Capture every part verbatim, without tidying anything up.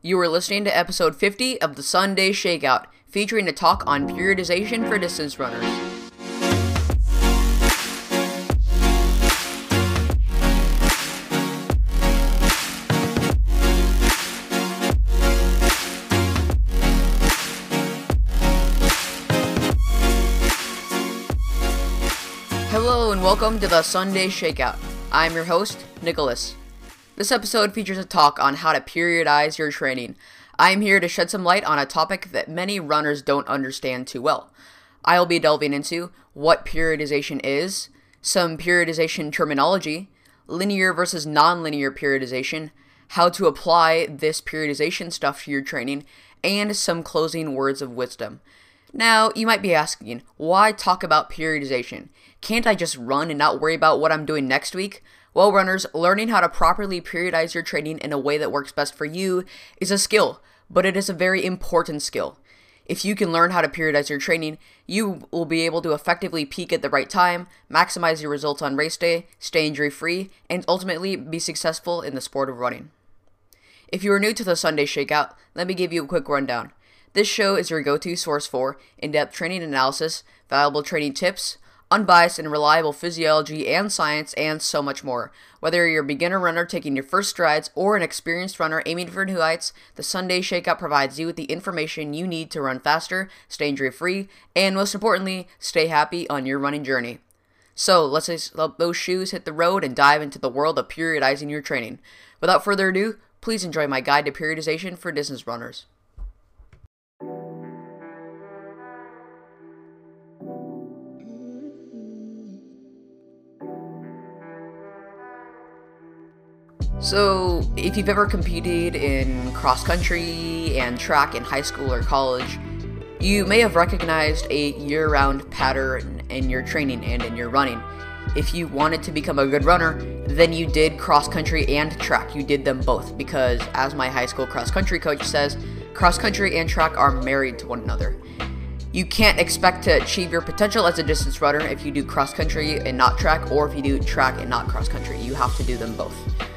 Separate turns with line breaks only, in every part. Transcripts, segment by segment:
You are listening to episode fifty of the Sunday Shakeout, featuring a talk on periodization for distance runners. Hello and welcome to the Sunday Shakeout. I'm your host, Nicholas. This episode features a talk on how to periodize your training. I'm here to shed some light on a topic that many runners don't understand too well. I'll be delving into what periodization is, some periodization terminology, linear versus non-linear periodization, how to apply this periodization stuff to your training, and some closing words of wisdom. Now, you might be asking, why talk about periodization? Can't I just run and not worry about what I'm doing next week? Well, runners, learning how to properly periodize your training in a way that works best for you is a skill, but it is a very important skill. If you can learn how to periodize your training, you will be able to effectively peak at the right time, maximize your results on race day, stay injury-free, and ultimately be successful in the sport of running. If you are new to the Sunday Shakeout, let me give you a quick rundown. This show is your go-to source for in-depth training analysis, valuable training tips, unbiased and reliable physiology and science, and so much more. Whether you're a beginner runner taking your first strides or an experienced runner aiming for new heights, the Sunday Shakeout provides you with the information you need to run faster, stay injury-free, and most importantly, stay happy on your running journey. So, let's let those shoes hit the road and dive into the world of periodizing your training. Without further ado, please enjoy my guide to periodization for distance runners. So, if you've ever competed in cross-country and track in high school or college, you may have recognized a year-round pattern in your training and in your running. If you wanted to become a good runner, then you did cross-country and track. You did them both because, as my high school cross-country coach says, cross-country and track are married to one another. You can't expect to achieve your potential as a distance runner if you do cross-country and not track, or if you do track and not cross-country. You have to do them both.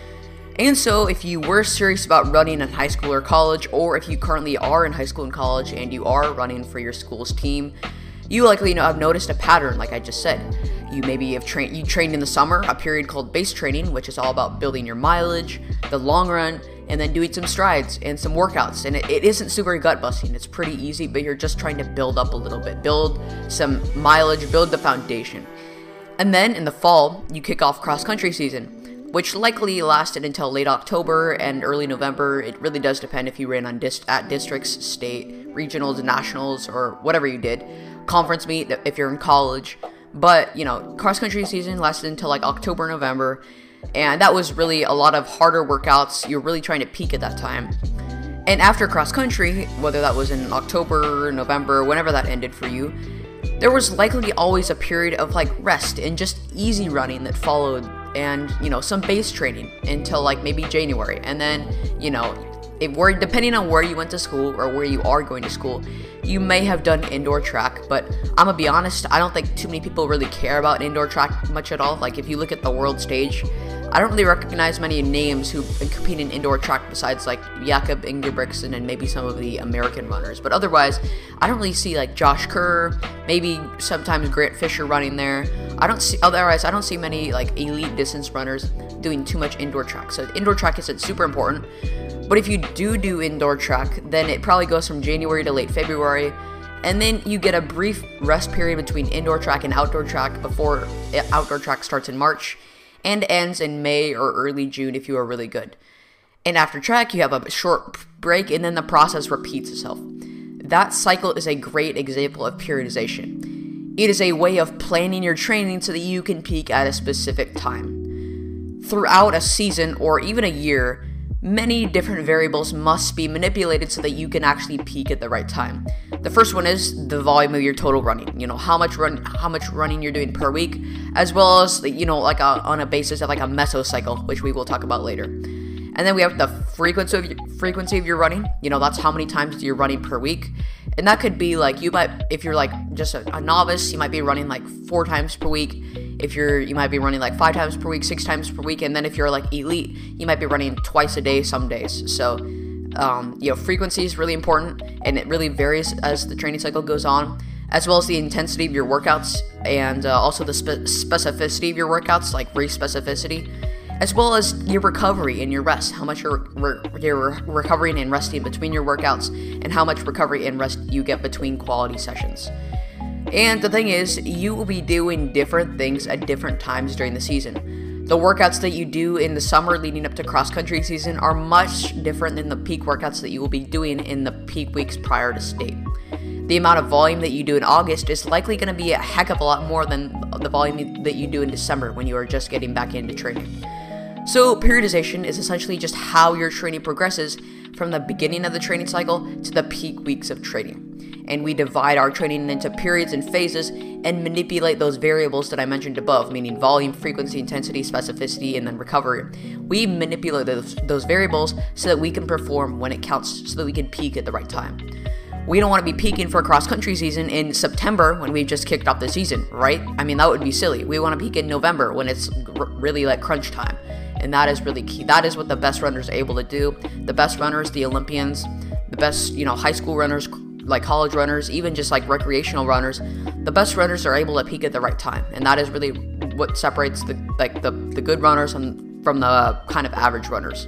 And so, if you were serious about running in high school or college, or if you currently are in high school and college and you are running for your school's team, you likely have noticed a pattern, like I just said. You maybe have trained, you trained in the summer, a period called base training, which is all about building your mileage, the long run, and then doing some strides and some workouts. And it, it isn't super gut busting, it's pretty easy, but you're just trying to build up a little bit, build some mileage, build the foundation. And then in the fall, you kick off cross-country season, which likely lasted until late October and early November. It really does depend if you ran on dist- at districts, state, regionals, nationals, or whatever you did. Conference meet if you're in college. But, you know, cross-country season lasted until like October, November, and that was really a lot of harder workouts. You're really trying to peak at that time. And after cross-country, whether that was in October, November, whenever that ended for you, there was likely always a period of like rest and just easy running that followed, and, you know, some base training until like maybe January. And then, you know, if we're, depending on where you went to school or where you are going to school, you may have done indoor track. But I'm gonna be honest, I don't think too many people really care about indoor track much at all. Like, if you look at the world stage, I don't really recognize many names who compete in indoor track besides like Jakob Ingebrigtsen and maybe some of the American runners. But otherwise, I don't really see like Josh Kerr, maybe sometimes Grant Fisher running there. I don't see, otherwise I don't see many like elite distance runners doing too much indoor track. So indoor track isn't super important. But if you do do indoor track, then it probably goes from January to late February. And then you get a brief rest period between indoor track and outdoor track before outdoor track starts in March and ends in May or early June if you are really good. And after track, you have a short break, and then the process repeats itself. That cycle is a great example of periodization. It is a way of planning your training so that you can peak at a specific time. Throughout a season or even a year, many different variables must be manipulated so that you can actually peak at the right time. The first one is the volume of your total running. You know, how much run, how much running you're doing per week, as well as, you know, like a, on a basis of like a mesocycle, which we will talk about later. And then we have the frequency of your, frequency of your running. You know, that's how many times you're running per week. And that could be like, you might, if you're like just a, a novice, you might be running like four times per week. If you're, you might be running like five times per week, six times per week. And then if you're like elite, you might be running twice a day some days. So Um, you know, frequency is really important, and it really varies as the training cycle goes on, as well as the intensity of your workouts, and uh, also the spe- specificity of your workouts, like race specificity, as well as your recovery and your rest, how much you're, re- you're recovering and resting between your workouts, and how much recovery and rest you get between quality sessions. And the thing is, you will be doing different things at different times during the season. The workouts that you do in the summer leading up to cross-country season are much different than the peak workouts that you will be doing in the peak weeks prior to state. The amount of volume that you do in August is likely going to be a heck of a lot more than the volume that you do in December when you are just getting back into training. So periodization is essentially just how your training progresses from the beginning of the training cycle to the peak weeks of training. And we divide our training into periods and phases and manipulate those variables that I mentioned above, meaning volume, frequency, intensity, specificity, and then recovery. We manipulate those, those variables so that we can perform when it counts, so that we can peak at the right time. We don't want to be peaking for a cross-country season in September when we've just kicked off the season, right? I mean, that would be silly. We want to peak in November when it's r- really like crunch time. And that is really key. That is what the best runners are able to do. The best runners, the Olympians, the best, you know, high school runners, like college runners, even just like recreational runners, the best runners are able to peak at the right time. And that is really what separates the like the, the good runners from, from the kind of average runners.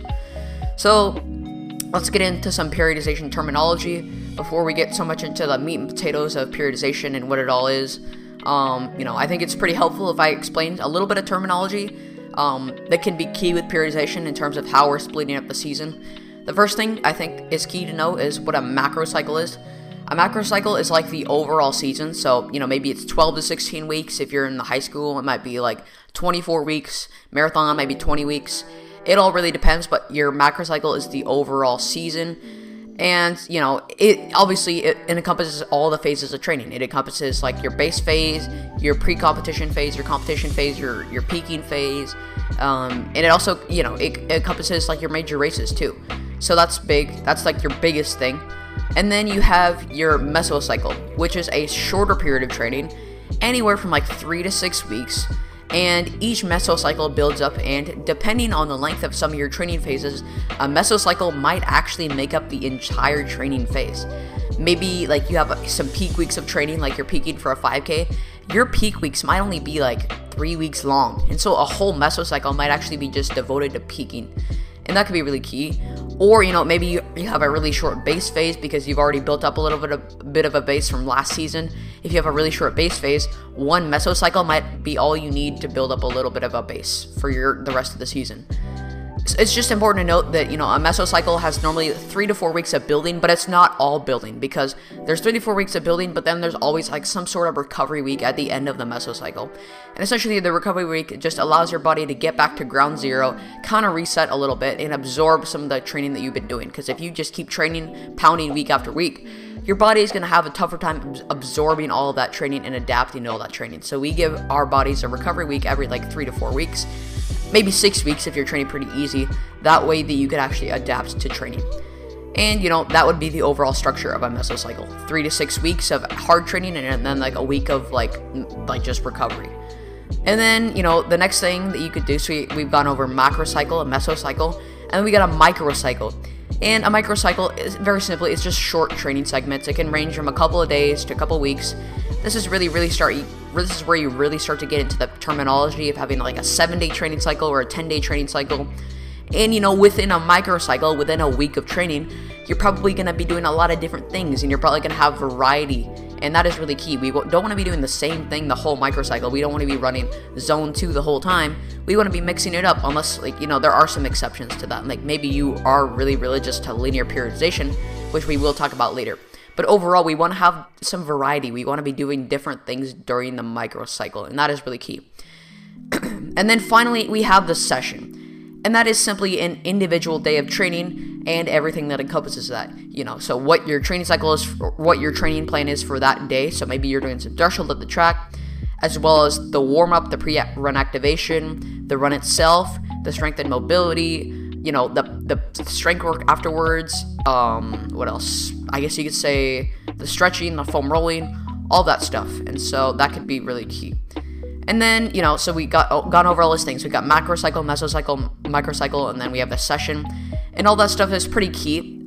So let's get into some periodization terminology before we get so much into the meat and potatoes of periodization and what it all is. Um, you know, I think it's pretty helpful if I explain a little bit of terminology um, that can be key with periodization in terms of how we're splitting up the season. The first thing I think is key to know is what a macro cycle is. A macro cycle is like the overall season, so, you know, maybe it's twelve to sixteen weeks. If you're in the high school, it might be like twenty-four weeks. Marathon might be twenty weeks. It all really depends, but your macro cycle is the overall season. And, you know, it obviously it, it encompasses all the phases of training. It encompasses like your base phase, your pre-competition phase, your competition phase, your your peaking phase, um, and it also, you know, it, it encompasses like your major races too. So that's big. That's like your biggest thing. And then you have your mesocycle, which is a shorter period of training, anywhere from like three to six weeks. And each mesocycle builds up, and depending on the length of some of your training phases, a mesocycle might actually make up the entire training phase. Maybe like you have some peak weeks of training, like you're peaking for a five K. Your peak weeks might only be like three weeks long, and so a whole mesocycle might actually be just devoted to peaking. And that could be really key. Or, you know, maybe you, you have a really short base phase because you've already built up a little bit of, bit of a base from last season. If you have a really short base phase, one mesocycle might be all you need to build up a little bit of a base for your the rest of the season. It's just important to note that, you know, a mesocycle has normally three to four weeks of building, but it's not all building, because there's three to four weeks of building, but then there's always like some sort of recovery week at the end of the mesocycle. And essentially the recovery week just allows your body to get back to ground zero, kind of reset a little bit, and absorb some of the training that you've been doing. Because if you just keep training, pounding week after week, your body is going to have a tougher time absorbing all of that training and adapting to all that training. So we give our bodies a recovery week every like three to four weeks. Maybe six weeks if you're training pretty easy. That way that you could actually adapt to training. And, you know, that would be the overall structure of a mesocycle. Three to six weeks of hard training, and then like a week of like like just recovery. And then, you know, the next thing that you could do, so we, we've gone over macrocycle, a mesocycle, and then we got a microcycle. And a microcycle is very simply, it's just short training segments. It can range from a couple of days to a couple of weeks. This is really, really start. This is where you really start to get into the terminology of having like a seven-day training cycle or a ten-day training cycle. And, you know, within a microcycle, within a week of training, you're probably going to be doing a lot of different things, and you're probably going to have variety. And that is really key. We don't want to be doing the same thing the whole microcycle. We don't want to be running zone two the whole time. We want to be mixing it up, unless, like, you know, there are some exceptions to that. Like, maybe you are really religious to linear periodization, which we will talk about later. But overall, we want to have some variety. We want to be doing different things during the microcycle, and that is really key. And then finally, we have the session. And that is simply an individual day of training and everything that encompasses that. You know, so what your training cycle is, what your training plan is for that day. So maybe you're doing some threshold at the track, as well as the warm-up, the pre-run activation, the run itself, the strength and mobility, you know, the the strength work afterwards, um, what else? I guess you could say the stretching, the foam rolling, all that stuff. And so that could be really key. And then, you know, so we got oh, gone over all those things. We got macrocycle, mesocycle, microcycle, and then we have the session. And all that stuff is pretty key.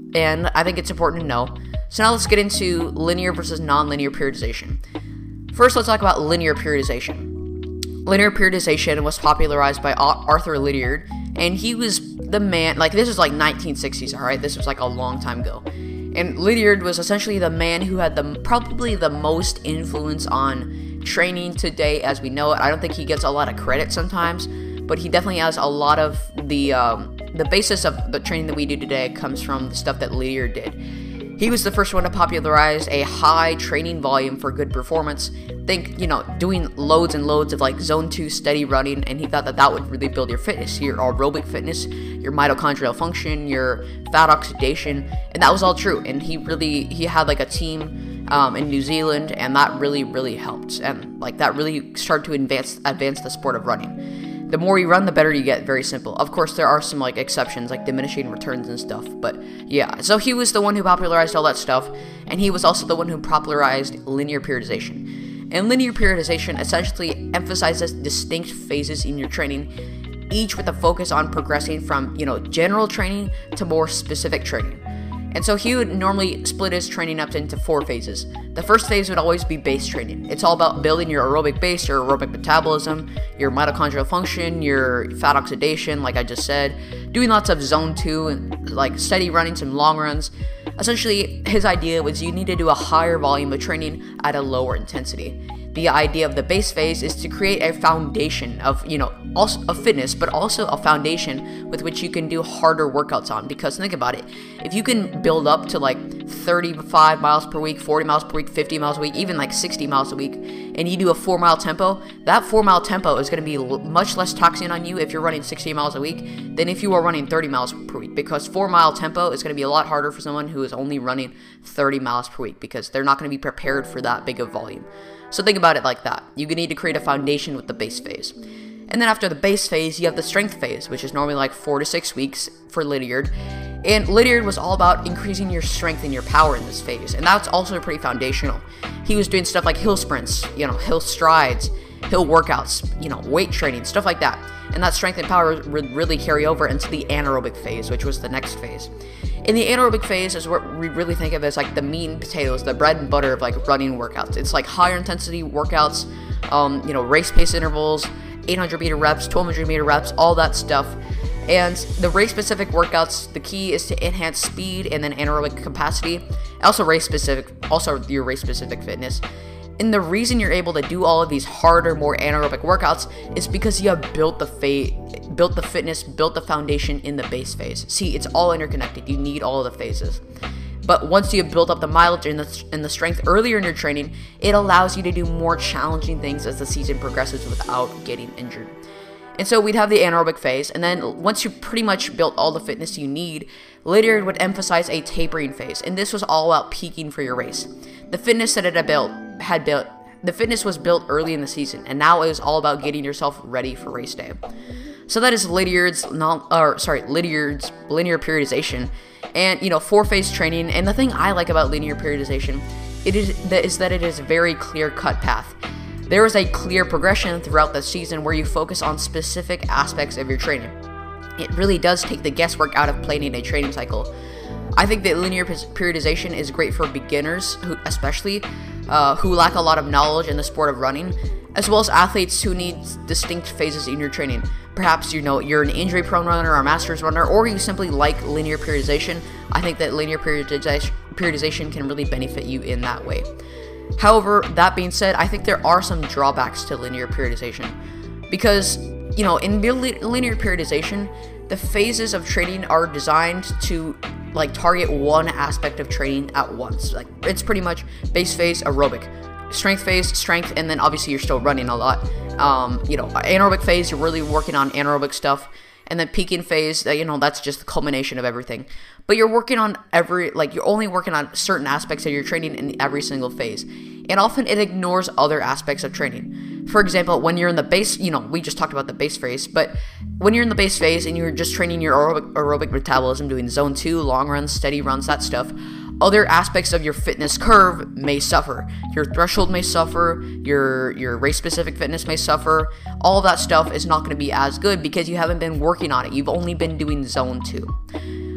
and I think it's important to know. So now let's get into linear versus non-linear periodization. First, let's talk about linear periodization. Linear periodization was popularized by Arthur Lydiard, and he was the man, like this was like nineteen sixties, alright? This was like a long time ago. And Lydiard was essentially the man who had the probably the most influence on training today as we know it. I don't think he gets a lot of credit sometimes, but he definitely has a lot of the um, the basis of the training that we do today comes from the stuff that Lydiard did. He was the first one to popularize a high training volume for good performance. Think, you know, doing loads and loads of like zone two steady running, and he thought that that would really build your fitness, your aerobic fitness, your mitochondrial function, your fat oxidation, and that was all true. And he really, he had like a team um, in New Zealand, and that really, really helped. And like that really started to advance, advance the sport of running. The more you run, the better you get, very simple. Of course, there are some like exceptions, like diminishing returns and stuff, but yeah. So he was the one who popularized all that stuff, and he was also the one who popularized linear periodization. And linear periodization essentially emphasizes distinct phases in your training, each with a focus on progressing from, you know, general training to more specific training. And so he would normally split his training up into four phases. The first phase would always be base training. It's all about building your aerobic base, your aerobic metabolism, your mitochondrial function, your fat oxidation, like I just said, doing lots of zone two, and like steady running, some long runs. Essentially, his idea was you need to do a higher volume of training at a lower intensity. The idea of the base phase is to create a foundation of, you know, also of fitness, but also a foundation with which you can do harder workouts on. Because think about it, if you can build up to like thirty-five miles per week, forty miles per week, fifty miles a week, even like sixty miles a week, and you do a four mile tempo, that four mile tempo is going to be l- much less taxing on you if you're running sixty miles a week than if you are running thirty miles per week, because four mile tempo is going to be a lot harder for someone who is only running thirty miles per week, because they're not going to be prepared for that big of volume. So think about it like that. You need to create a foundation with the base phase. And then after the base phase, you have the strength phase, which is normally like four to six weeks for Lydiard. And Lydiard was all about increasing your strength and your power in this phase. And that's also pretty foundational. He was doing stuff like hill sprints, you know, hill strides, hill workouts, you know, weight training, stuff like that. And that strength and power would really carry over into the anaerobic phase, which was the next phase. In the anaerobic phase is what we really think of as like the meat and potatoes, the bread and butter of like running workouts. It's like higher intensity workouts, um, you know, race pace intervals, eight hundred meter reps, twelve hundred meter reps, all that stuff. And the race specific workouts, the key is to enhance speed and then anaerobic capacity. Also race specific, also your race specific fitness. And the reason you're able to do all of these harder, more anaerobic workouts is because you have built the fa- built the fitness, built the foundation in the base phase. See, it's all interconnected. You need all of the phases. But once you have built up the mileage and the, and the strength earlier in your training, it allows you to do more challenging things as the season progresses without getting injured. And so we'd have the anaerobic phase, and then once you pretty much built all the fitness you need, Lydiard would emphasize a tapering phase, and this was all about peaking for your race. The fitness that it had built had built the fitness was built early in the season, and now it was all about getting yourself ready for race day. So that is Lydiard's non, or sorry, Lydiard's linear periodization, and you know, four-phase training. And the thing I like about linear periodization, it is that is that it is a very clear-cut path. There is a clear progression throughout the season where you focus on specific aspects of your training. It really does take the guesswork out of planning a training cycle. I think that linear periodization is great for beginners, who, especially uh, who lack a lot of knowledge in the sport of running, as well as athletes who need distinct phases in your training. Perhaps you know you're an injury-prone runner or a masters runner, or you simply like linear periodization. I think that linear periodization periodization can really benefit you in that way. However, that being said, I think there are some drawbacks to linear periodization, because you know, in linear periodization, the phases of training are designed to like target one aspect of training at once. Like it's pretty much base phase, aerobic, strength phase, strength, and then obviously you're still running a lot. Um, you know, anaerobic phase, you're really working on anaerobic stuff, and then peaking phase, you know, that's just the culmination of everything. But you're working on every, like you're only working on certain aspects of your training in every single phase, and often it ignores other aspects of training. For example, when you're in the base, you know, we just talked about the base phase, but when you're in the base phase and you're just training your aerobic, aerobic metabolism, doing zone two, long runs, steady runs, that stuff, other aspects of your fitness curve may suffer. Your threshold may suffer, your your race-specific fitness may suffer. All of that stuff is not going to be as good because you haven't been working on it. You've only been doing zone two.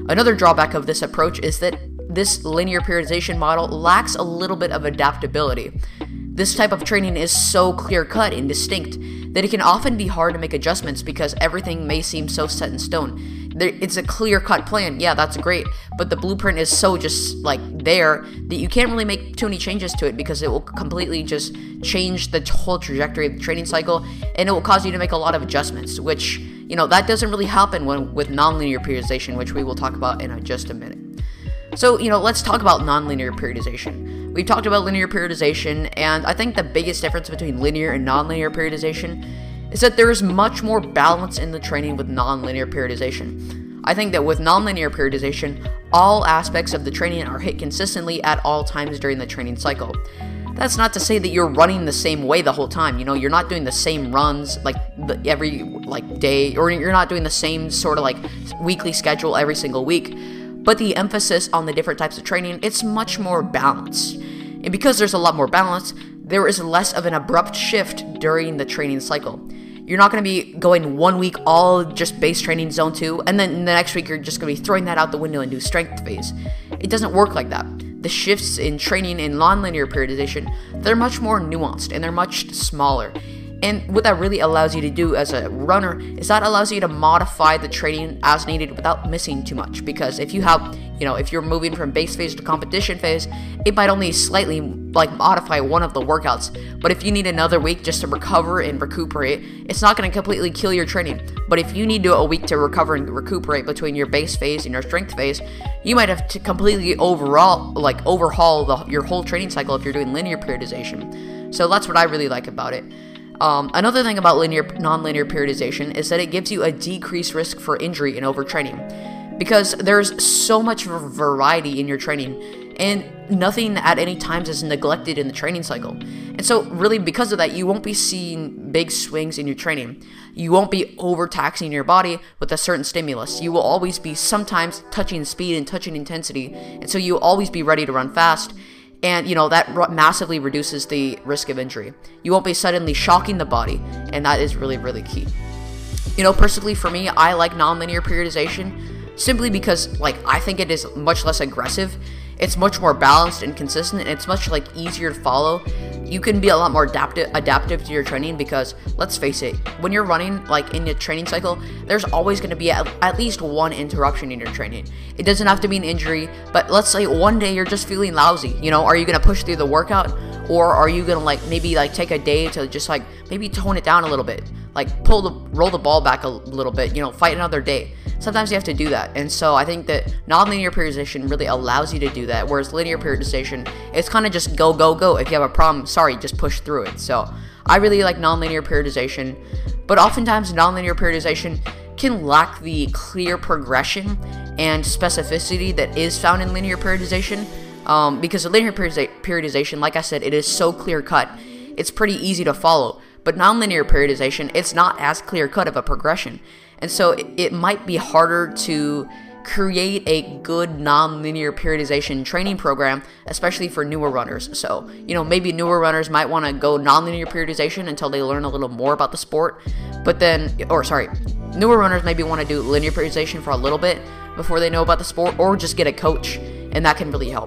Another drawback of this approach is that this linear periodization model lacks a little bit of adaptability. This type of training is so clear-cut and distinct that it can often be hard to make adjustments because everything may seem so set in stone. There, it's a clear-cut plan, yeah, that's great, but the blueprint is so just, like, there that you can't really make too many changes to it because it will completely just change the whole trajectory of the training cycle, and it will cause you to make a lot of adjustments, which, you know, that doesn't really happen when with nonlinear periodization, which we will talk about in a, just a minute. So, you know, let's talk about nonlinear periodization. We've talked about linear periodization, and I think the biggest difference between linear and nonlinear periodization is that there is much more balance in the training with nonlinear periodization. I think that with nonlinear periodization, all aspects of the training are hit consistently at all times during the training cycle. That's not to say that you're running the same way the whole time. You know, you're not doing the same runs like the, every like day, or you're not doing the same sort of like weekly schedule every single week. But the emphasis on the different types of training, it's much more balanced. And because there's a lot more balance, there is less of an abrupt shift during the training cycle. You're not going to be going one week all just base training zone two, and then the next week you're just going to be throwing that out the window and do strength phase. It doesn't work like that. The shifts in training in nonlinear periodization, they're much more nuanced and they're much smaller. And what that really allows you to do as a runner is that allows you to modify the training as needed without missing too much. Because if you have, you know, if you're moving from base phase to competition phase, it might only slightly like modify one of the workouts. But if you need another week just to recover and recuperate, it's not going to completely kill your training. But if you need to a week to recover and recuperate between your base phase and your strength phase, you might have to completely overall like overhaul the, your whole training cycle if you're doing linear periodization. So that's what I really like about it. Um, another thing about linear nonlinear periodization is that it gives you a decreased risk for injury and overtraining, because there's so much variety in your training, and nothing at any times is neglected in the training cycle. And so really because of that, you won't be seeing big swings in your training. You won't be overtaxing your body with a certain stimulus. You will always be sometimes touching speed and touching intensity, and so you'll always be ready to run fast. And, you know, that r- massively reduces the risk of injury. You won't be suddenly shocking the body, and that is really, really key. You know, personally for me, I like nonlinear periodization simply because, like, I think it is much less aggressive. It's much more balanced and consistent, and it's much, like, easier to follow. You can be a lot more adaptive adaptive to your training because, let's face it, when you're running, like, in the training cycle, there's always going to be at, at least one interruption in your training. It doesn't have to be an injury, but let's say one day you're just feeling lousy. You know, are you going to push through the workout, or are you going to, like, maybe, like, take a day to just, like, maybe tone it down a little bit? Like, pull the, roll the ball back a little bit, you know, fight another day. Sometimes you have to do that, and so I think that nonlinear periodization really allows you to do that, whereas linear periodization, it's kind of just go, go, go. If you have a problem, sorry, just push through it. So I really like nonlinear periodization, but oftentimes nonlinear periodization can lack the clear progression and specificity that is found in linear periodization, um, because linear periodization, like I said, it is so clear-cut. It's pretty easy to follow, but nonlinear periodization, it's not as clear-cut of a progression. And so it, it might be harder to create a good nonlinear periodization training program, especially for newer runners. So, you know, maybe newer runners might want to go nonlinear periodization until they learn a little more about the sport. But then, or sorry, newer runners maybe want to do linear periodization for a little bit before they know about the sport, or just get a coach, and that can really help.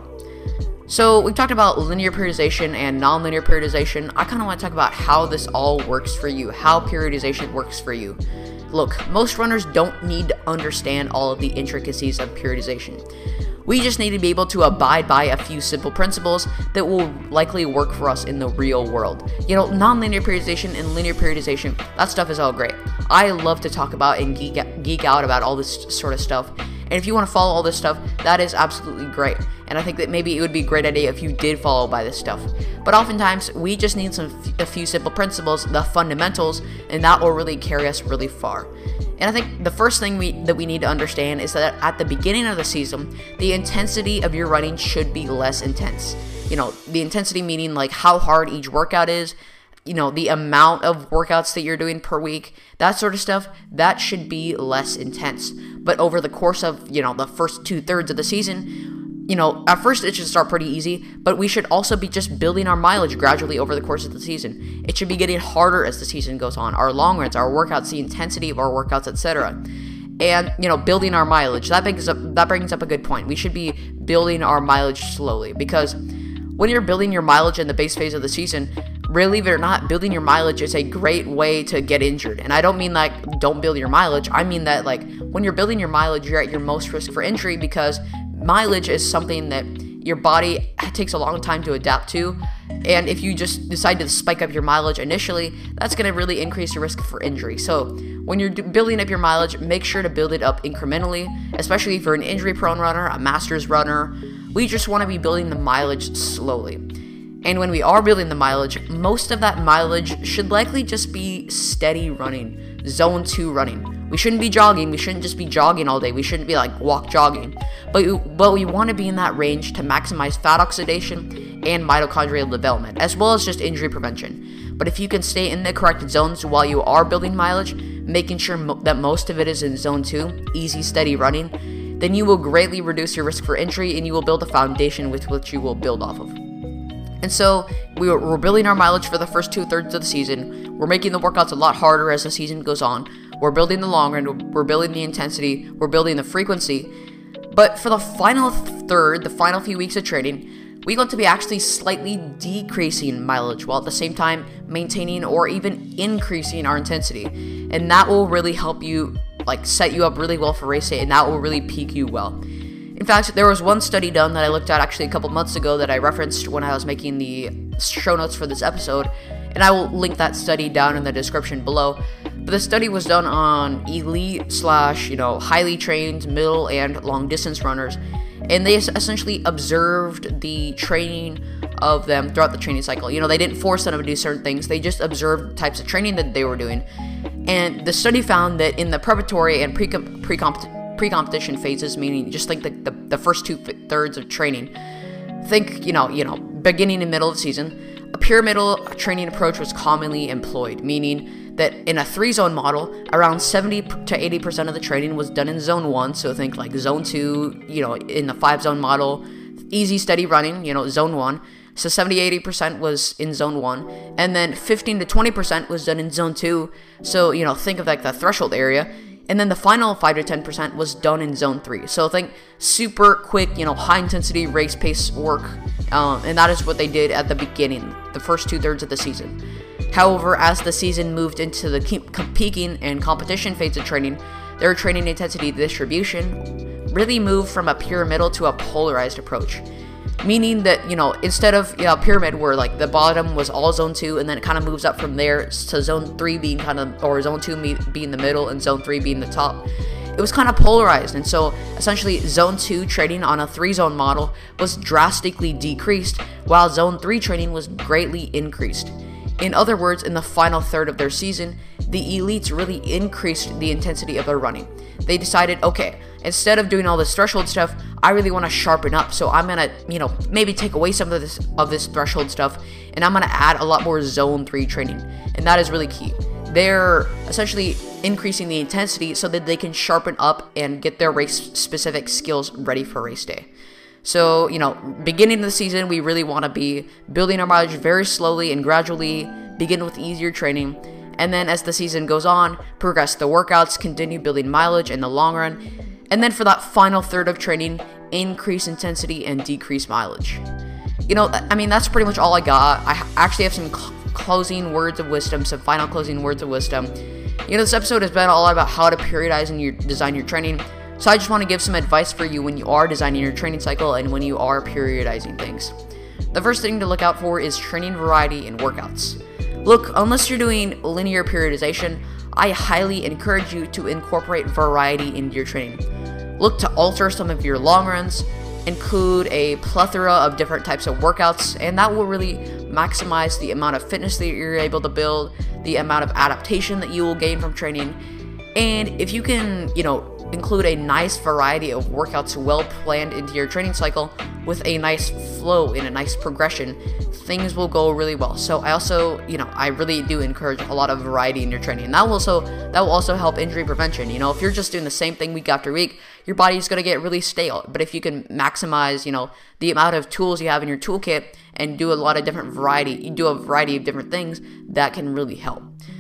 So we've talked about linear periodization and nonlinear periodization. I kind of want to talk about how this all works for you, how periodization works for you. Look, most runners don't need to understand all of the intricacies of periodization. We just need to be able to abide by a few simple principles that will likely work for us in the real world. You know, nonlinear periodization and linear periodization, that stuff is all great. I love to talk about and geek, geek out about all this sort of stuff. And if you want to follow all this stuff, that is absolutely great. And I think that maybe it would be a great idea if you did follow by this stuff. But oftentimes, we just need some a few simple principles, the fundamentals, and that will really carry us really far. And I think the first thing we that we need to understand is that at the beginning of the season, the intensity of your running should be less intense. You know, the intensity meaning like how hard each workout is, you know, the amount of workouts that you're doing per week, that sort of stuff, that should be less intense. But over the course of, you know, the first two thirds of the season, you know, at first it should start pretty easy, but we should also be just building our mileage gradually over the course of the season. It should be getting harder as the season goes on. Our long runs, our workouts, the intensity of our workouts, et cetera. and, you know, building our mileage. That brings up that brings up a good point. We should be building our mileage slowly, because when you're building your mileage in the base phase of the season, believe it or not, building your mileage is a great way to get injured. And I don't mean like don't build your mileage. I mean that like when you're building your mileage, you're at your most risk for injury, because mileage is something that your body takes a long time to adapt to. And if you just decide to spike up your mileage initially, that's going to really increase your risk for injury. So when you're building up your mileage, make sure to build it up incrementally, especially if you're an injury-prone runner, a master's runner. We just want to be building the mileage slowly. And when we are building the mileage, most of that mileage should likely just be steady running, zone two running. We shouldn't be jogging. We shouldn't just be jogging all day. We shouldn't be like walk jogging. But, but we want to be in that range to maximize fat oxidation and mitochondrial development, as well as just injury prevention. But if you can stay in the correct zones while you are building mileage, making sure mo- that most of it is in zone two, easy, steady running, then you will greatly reduce your risk for injury, and you will build a foundation with which you will build off of. And so we were, we're building our mileage for the first two thirds of the season. We're making the workouts a lot harder as the season goes on. We're building the long run. We're building the intensity. We're building the frequency. But for the final third, the final few weeks of training, we want to be actually slightly decreasing mileage while at the same time maintaining or even increasing our intensity. And that will really help you, like, set you up really well for race day, and that will really peak you well. In fact, there was one study done that I looked at actually a couple months ago that I referenced when I was making the show notes for this episode, and I will link that study down in the description below. But the study was done on elite slash, you know, highly trained middle and long distance runners, and they essentially observed the training of them throughout the training cycle. You know, they didn't force them to do certain things, they just observed the types of training that they were doing. And the study found that in the preparatory and pre pre-competition pre-competition phases, meaning just like the, the, the first two thirds of training, think, you know, you know, beginning and middle of the season, a pyramidal training approach was commonly employed, meaning that in a three-zone model, around seventy to eighty percent of the training was done in zone one, so think like zone two, you know, in the five-zone model, easy, steady running, you know, zone one, so seventy to eighty percent was in zone one, and then fifteen to twenty percent was done in zone two, so, you know, think of like the threshold area. And then the final five to ten percent was done in zone three. So think super quick, you know, high intensity race pace work. Um, and that is what they did at the beginning, the first two thirds of the season. However, as the season moved into the peaking and competition phase of training, their training intensity distribution really moved from a pyramidal to a polarized approach. Meaning that, you know, instead of, you know, a pyramid where like the bottom was all zone two and then it kind of moves up from there to zone three being kind of, or zone two being the middle and zone three being the top, it was kind of polarized. And so essentially zone two training on a three zone model was drastically decreased, while zone three training was greatly increased. In other words, in the final third of their season, the elites really increased the intensity of their running. They decided, okay, instead of doing all this threshold stuff, I really want to sharpen up. So I'm gonna, you know, maybe take away some of this of this threshold stuff, and I'm gonna add a lot more zone three training, and that is really key. They're essentially increasing the intensity so that they can sharpen up and get their race-specific skills ready for race day. So, you know, beginning of the season, we really want to be building our mileage very slowly and gradually, begin with easier training, and then as the season goes on, progress the workouts, continue building mileage in the long run, and then for that final third of training, increase intensity and decrease mileage. You know, I mean, that's pretty much all I got. I actually have some cl- closing words of wisdom, some final closing words of wisdom. You know, this episode has been all about how to periodize and your, design your training. So I just want to give some advice for you when you are designing your training cycle and when you are periodizing things. The first thing to look out for is training variety in workouts. Look, unless you're doing linear periodization, I highly encourage you to incorporate variety into your training. Look to alter some of your long runs, include a plethora of different types of workouts, and that will really maximize the amount of fitness that you're able to build, the amount of adaptation that you will gain from training. And if you can, you know, include a nice variety of workouts well planned into your training cycle with a nice flow and a nice progression, things will go really well. So I also, you know, I really do encourage a lot of variety in your training. And that will also that will also help injury prevention. You know, if you're just doing the same thing week after week, your body's going to get really stale. But if you can maximize, you know, the amount of tools you have in your toolkit and do a lot of different variety, you do a variety of different things, that can really help.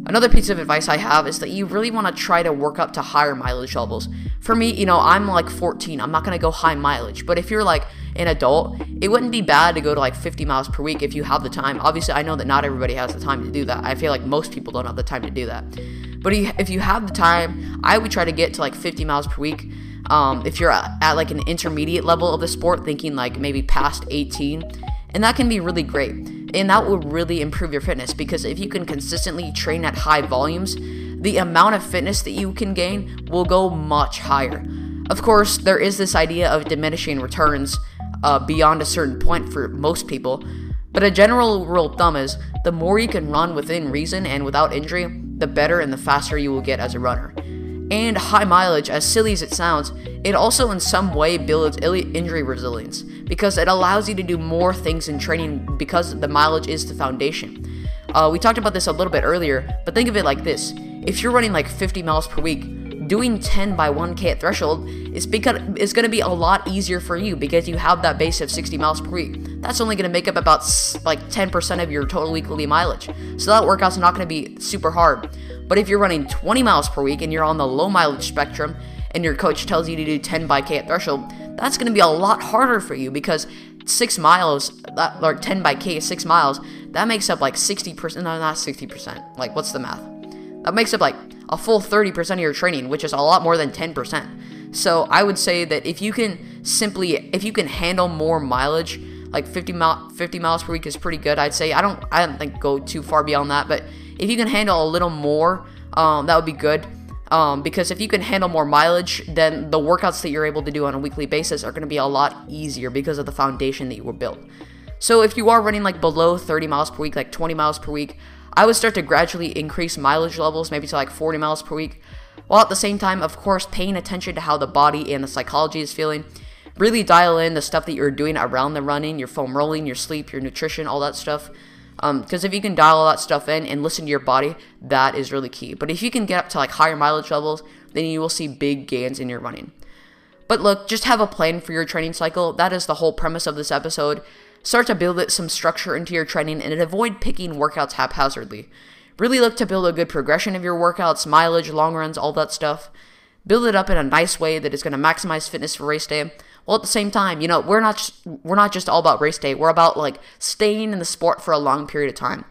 Another piece of advice I have is that you really want to try to work up to higher mileage levels. For me, you know, I'm like fourteen. I'm not going to go high mileage. But if you're like an adult, it wouldn't be bad to go to like fifty miles per week if you have the time. Obviously, I know that not everybody has the time to do that. I feel like most people don't have the time to do that. But if you have the time, I would try to get to like fifty miles per week. Um, if you're at, at like an intermediate level of the sport, thinking like maybe past eighteen, and that can be really great. And that will really improve your fitness, because if you can consistently train at high volumes, the amount of fitness that you can gain will go much higher. Of course, there is this idea of diminishing returns uh, beyond a certain point for most people, but a general rule of thumb is the more you can run within reason and without injury, the better and the faster you will get as a runner. And high mileage, as silly as it sounds, it also in some way builds injury resilience, because it allows you to do more things in training because the mileage is the foundation. Uh, we talked about this a little bit earlier, but think of it like this. If you're running like fifty miles per week, doing ten by one K at threshold is because it's going to be a lot easier for you because you have that base of sixty miles per week. That's only going to make up about like ten percent of your total weekly mileage. So that workout's not going to be super hard. But if you're running twenty miles per week and you're on the low mileage spectrum and your coach tells you to do ten by K at threshold, that's going to be a lot harder for you, because six miles, that, or ten by K, six miles, that makes up like sixty percent, no, not sixty percent. Like, what's the math? That makes up like a full thirty percent of your training, which is a lot more than ten percent. So I would say that if you can simply, if you can handle more mileage, like fifty, mile, fifty miles per week is pretty good, I'd say. I don't, I don't think go too far beyond that, but if you can handle a little more, um, that would be good. Um, because if you can handle more mileage, then the workouts that you're able to do on a weekly basis are going to be a lot easier because of the foundation that you were built. So if you are running like below thirty miles per week, like twenty miles per week, I would start to gradually increase mileage levels, maybe to like forty miles per week, while at the same time, of course, paying attention to how the body and the psychology is feeling. Really dial in the stuff that you're doing around the running, your foam rolling, your sleep, your nutrition, all that stuff. Because um, if you can dial all that stuff in and listen to your body, that is really key. But if you can get up to like higher mileage levels, then you will see big gains in your running. But look, just have a plan for your training cycle. That is the whole premise of this episode. Start to build some structure into your training and avoid picking workouts haphazardly. Really look to build a good progression of your workouts, mileage, long runs, all that stuff. Build it up in a nice way that is going to maximize fitness for race day. Well, at the same time, you know, we're not just, we're not just all about race day. We're about like staying in the sport for a long period of time.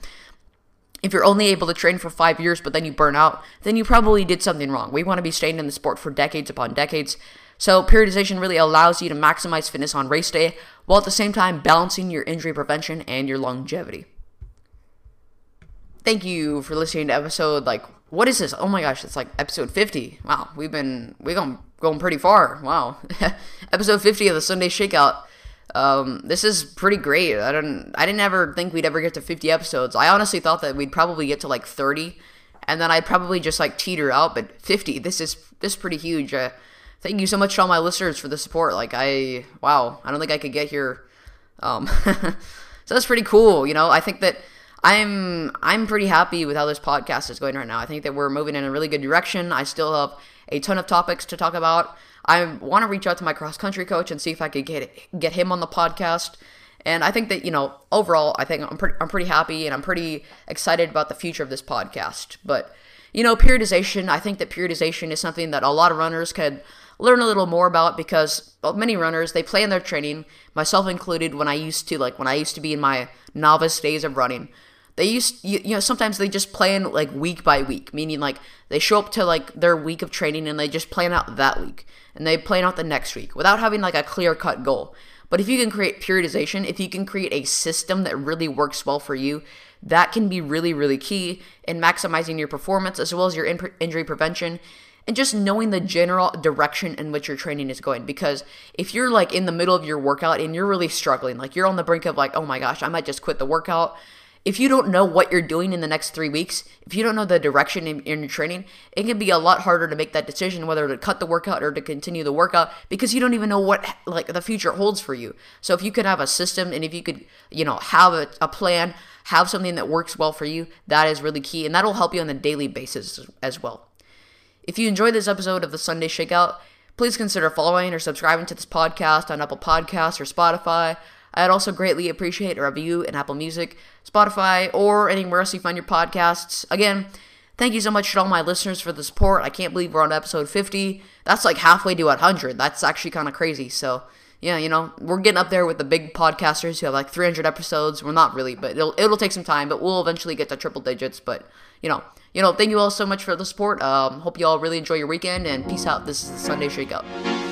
If you're only able to train for five years, but then you burn out, then you probably did something wrong. We want to be staying in the sport for decades upon decades. So periodization really allows you to maximize fitness on race day, while at the same time balancing your injury prevention and your longevity. Thank you for listening to episode, like, what is this? Oh my gosh, it's like episode fifty. Wow, we've been, we've gone, going pretty far. Wow. Episode fifty of the Sunday Shakeout. Um, this is pretty great. I don't, I didn't ever think we'd ever get to fifty episodes. I honestly thought that we'd probably get to like thirty, and then I'd probably just like teeter out, but fifty, this is, this is pretty huge. Uh, thank you so much to all my listeners for the support. Like, I, wow, I don't think I could get here. Um, so that's pretty cool. You know, I think that I'm I'm pretty happy with how this podcast is going right now. I think that we're moving in a really good direction. I still have a ton of topics to talk about. I want to reach out to my cross-country coach and see if I could get get him on the podcast. And I think that, you know, overall, I think I'm pretty, I'm pretty happy and I'm pretty excited about the future of this podcast. But, you know, periodization, I think that periodization is something that a lot of runners could learn a little more about, because well, many runners, they plan their training, myself included, when I used to, like, when I used to be in my novice days of running. They used, you, you know, sometimes they just plan like week by week, meaning like they show up to like their week of training and they just plan out that week and they plan out the next week without having like a clear cut goal. But if you can create periodization, if you can create a system that really works well for you, that can be really, really key in maximizing your performance as well as your in- injury prevention and just knowing the general direction in which your training is going. Because if you're like in the middle of your workout and you're really struggling, like you're on the brink of like, oh my gosh, I might just quit the workout. If you don't know what you're doing in the next three weeks, if you don't know the direction in, in your training, it can be a lot harder to make that decision whether to cut the workout or to continue the workout, because you don't even know what like the future holds for you. So if you could have a system and if you could, you know, have a, a plan, have something that works well for you, that is really key, and that'll help you on a daily basis as well. If you enjoyed this episode of the Sunday Shakeout, please consider following or subscribing to this podcast on Apple Podcasts or Spotify. I'd also greatly appreciate a review in Apple Music, Spotify, or anywhere else you find your podcasts. Again, Thank you so much to all my listeners for the support. I can't believe we're on episode fifty. That's like halfway to one hundred. That's actually kind of crazy. So, yeah, you know, we're getting up there with the big podcasters who have like three hundred episodes. We're not really, but it'll it'll take some time, but we'll eventually get to triple digits. But, you know, you know, thank you all so much for the support. Um, hope you all really enjoy your weekend, and peace out. This is the Sunday Shakeout.